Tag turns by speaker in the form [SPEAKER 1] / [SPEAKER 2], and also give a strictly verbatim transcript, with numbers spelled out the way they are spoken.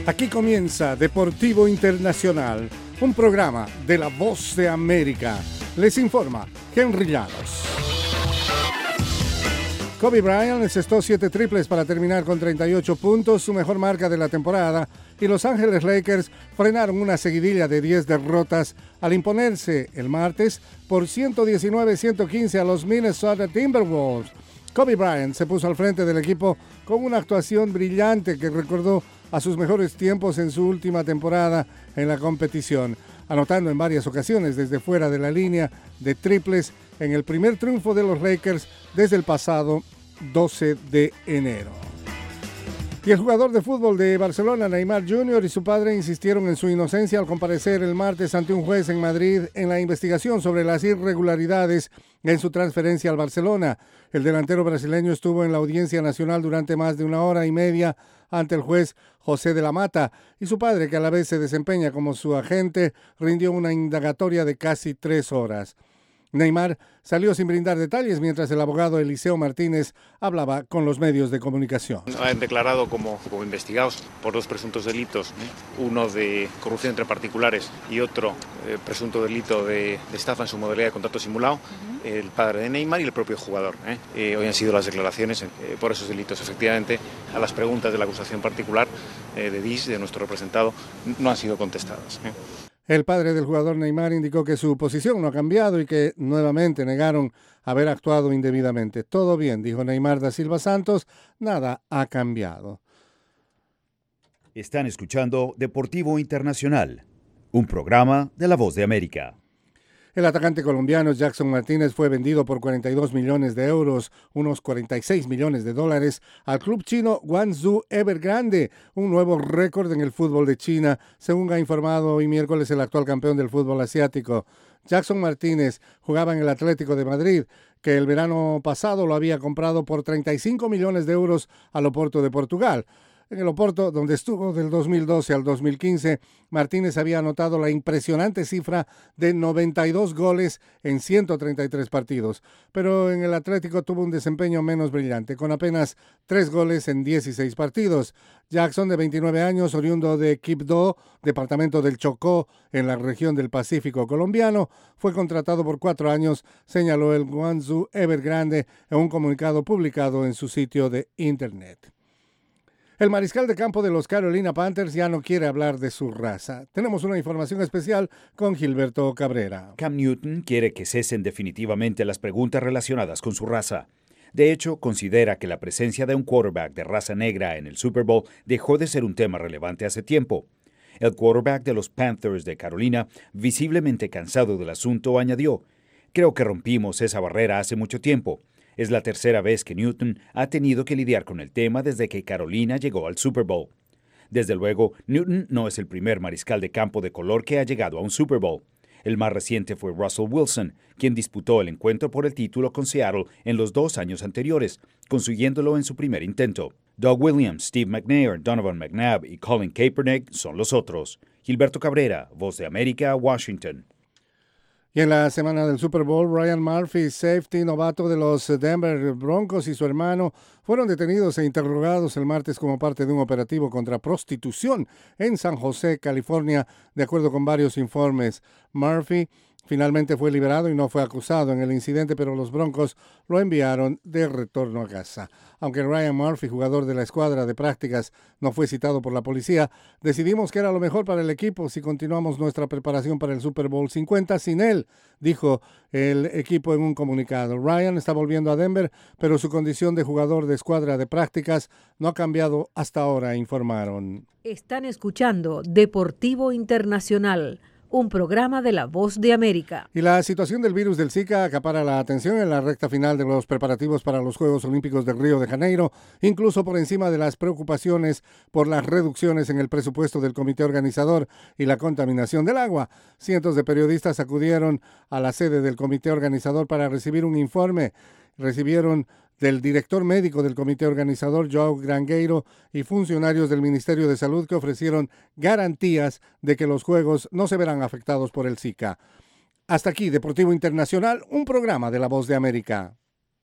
[SPEAKER 1] Aquí comienza Deportivo Internacional, un programa de La Voz de América. Les informa Henry Llanos. Kobe Bryant encestó siete triples para terminar con treinta y ocho puntos, su mejor marca de la temporada, y Los Ángeles Lakers frenaron una seguidilla de diez derrotas al imponerse el martes por ciento diecinueve a ciento quince a los Minnesota Timberwolves. Kobe Bryant se puso al frente del equipo con una actuación brillante que recordó a sus mejores tiempos en su última temporada en la competición, anotando en varias ocasiones desde fuera de la línea de triples en el primer triunfo de los Lakers desde el pasado doce de enero. Y el jugador de fútbol de Barcelona, Neymar junior, y su padre insistieron en su inocencia al comparecer el martes ante un juez en Madrid en la investigación sobre las irregularidades en su transferencia al Barcelona. El delantero brasileño estuvo en la Audiencia Nacional durante más de una hora y media ante el juez José de la Mata, y su padre, que a la vez se desempeña como su agente, rindió una indagatoria de casi tres horas. Neymar salió sin brindar detalles mientras el abogado Eliseo Martínez hablaba con los medios de comunicación.
[SPEAKER 2] Han declarado como, como investigados por dos presuntos delitos, uno de corrupción entre particulares y otro eh, presunto delito de, de estafa en su modalidad de contrato simulado, uh-huh. el padre de Neymar y el propio jugador. ¿eh? Eh, hoy han sido las declaraciones eh, por esos delitos. Efectivamente, a las preguntas de la acusación particular eh, de D I S, de nuestro representado, no han sido contestadas. ¿eh?
[SPEAKER 1] El padre del jugador Neymar indicó que su posición no ha cambiado y que nuevamente negaron haber actuado indebidamente. Todo bien, dijo Neymar da Silva Santos, nada ha cambiado.
[SPEAKER 3] Están escuchando Deportivo Internacional, un programa de La Voz de América.
[SPEAKER 1] El atacante colombiano Jackson Martínez fue vendido por cuarenta y dos millones de euros, unos cuarenta y seis millones de dólares, al club chino Guangzhou Evergrande, un nuevo récord en el fútbol de China, según ha informado hoy miércoles el actual campeón del fútbol asiático. Jackson Martínez jugaba en el Atlético de Madrid, que el verano pasado lo había comprado por treinta y cinco millones de euros al Oporto de Portugal. En el Oporto, donde estuvo del dos mil doce al dos mil quince, Martínez había anotado la impresionante cifra de noventa y dos goles en ciento treinta y tres partidos, pero en el Atlético tuvo un desempeño menos brillante, con apenas tres goles en dieciséis partidos. Jackson, de veintinueve años, oriundo de Quibdó, departamento del Chocó, en la región del Pacífico colombiano, fue contratado por cuatro años, señaló el Guangzhou Evergrande en un comunicado publicado en su sitio de internet. El mariscal de campo de los Carolina Panthers ya no quiere hablar de su raza. Tenemos una información especial con Gilberto Cabrera.
[SPEAKER 3] Cam Newton quiere que cesen definitivamente las preguntas relacionadas con su raza. De hecho, considera que la presencia de un quarterback de raza negra en el Super Bowl dejó de ser un tema relevante hace tiempo. El quarterback de los Panthers de Carolina, visiblemente cansado del asunto, añadió: "Creo que rompimos esa barrera hace mucho tiempo. Es la tercera vez que Newton ha tenido que lidiar con el tema desde que Carolina llegó al Super Bowl. Desde luego, Newton no es el primer mariscal de campo de color que ha llegado a un Super Bowl. El más reciente fue Russell Wilson, quien disputó el encuentro por el título con Seattle en los dos años anteriores, consiguiéndolo en su primer intento. Doug Williams, Steve McNair, Donovan McNabb y Colin Kaepernick son los otros. Gilberto Cabrera, Voz de América, Washington.
[SPEAKER 1] Y en la semana del Super Bowl, Ryan Murphy, safety novato de los Denver Broncos, y su hermano fueron detenidos e interrogados el martes como parte de un operativo contra prostitución en San José, California, de acuerdo con varios informes. Murphy finalmente fue liberado y no fue acusado en el incidente, pero los Broncos lo enviaron de retorno a casa. Aunque Ryan Murphy, jugador de la escuadra de prácticas, no fue citado por la policía, decidimos que era lo mejor para el equipo si continuamos nuestra preparación para el Super Bowl cincuenta sin él, dijo el equipo en un comunicado. Ryan está volviendo a Denver, pero su condición de jugador de escuadra de prácticas no ha cambiado hasta ahora, informaron.
[SPEAKER 4] Están escuchando Deportivo Internacional, un programa de La Voz de América.
[SPEAKER 1] Y la situación del virus del Zika acapara la atención en la recta final de los preparativos para los Juegos Olímpicos de Río de Janeiro, incluso por encima de las preocupaciones por las reducciones en el presupuesto del comité organizador y la contaminación del agua. Cientos de periodistas acudieron a la sede del comité organizador para recibir un informe. Recibieron del director médico del comité organizador, Joao Grangeiro, y funcionarios del Ministerio de Salud que ofrecieron garantías de que los Juegos no se verán afectados por el Zika. Hasta aquí, Deportivo Internacional, un programa de La Voz de América.